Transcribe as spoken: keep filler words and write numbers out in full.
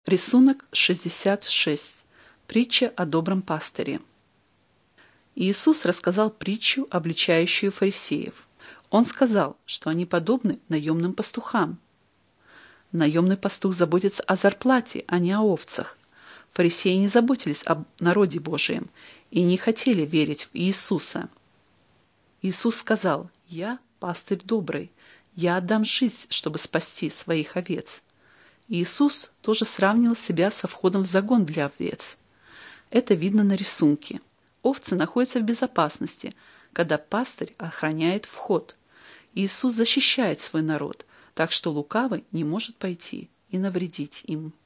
Рисунок шестьдесят шесть. Притча о добром пастыре. Иисус рассказал притчу, обличающую фарисеев. Он сказал, что они подобны наемным пастухам. Наемный пастух заботится о зарплате, а не о овцах. Фарисеи не заботились об народе Божием и не хотели верить в Иисуса. Иисус сказал: «Я пастырь добрый, я отдам жизнь, чтобы спасти своих овец». Иисус тоже сравнил себя со входом в загон для овец. Это видно на рисунке. Овцы находятся в безопасности, когда пастырь охраняет вход. Иисус защищает свой народ, так что лукавый не может пойти и навредить им.